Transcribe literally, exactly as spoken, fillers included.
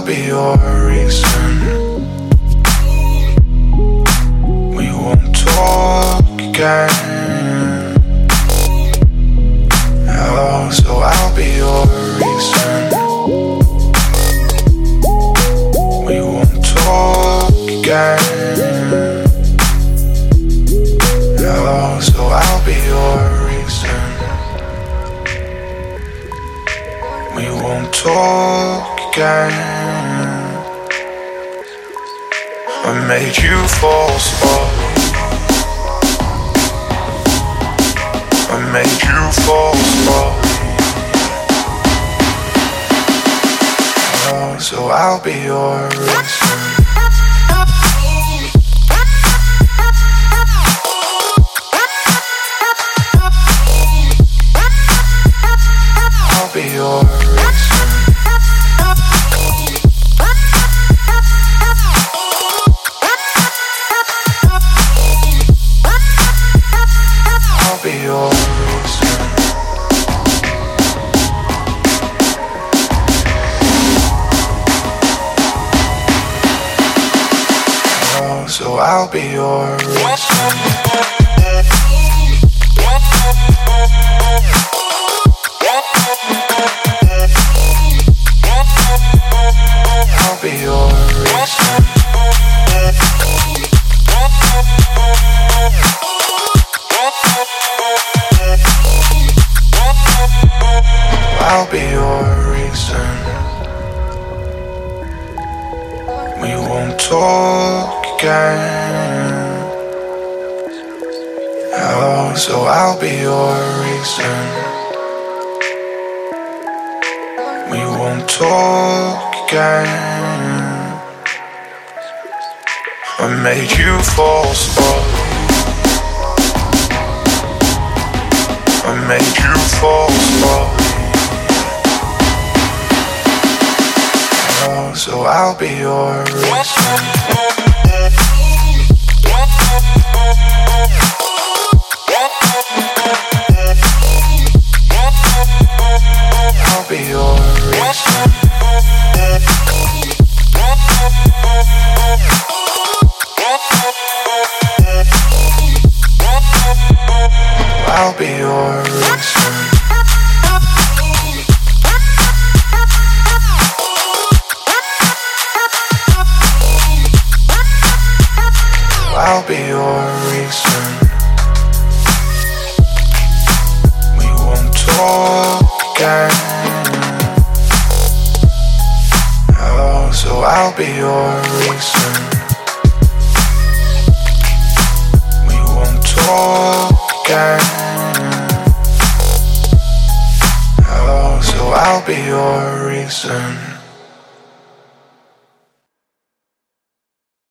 I'll be your reason. We won't talk again. Oh, so I'll be your reason. We won't talk again. Oh, so I'll be your reason. We won't talk again. I made you fall slowly. I made you fall slowly. Oh, so I'll be your reason. I'll be your reason. I'll be your reason. Oh, so I'll be your reason. I'll be your reason. I'll be your reason. We won't talk again. Oh, so I'll be your reason. We won't talk again. I made you fall slowly. I made you fall slowly. Oh, so I'll be your reason. I'll be your reason. I'll be your reason. I'll be your reason. We won't talk again. Oh, so I'll be your reason. We won't talk again. Oh, so I'll be your reason.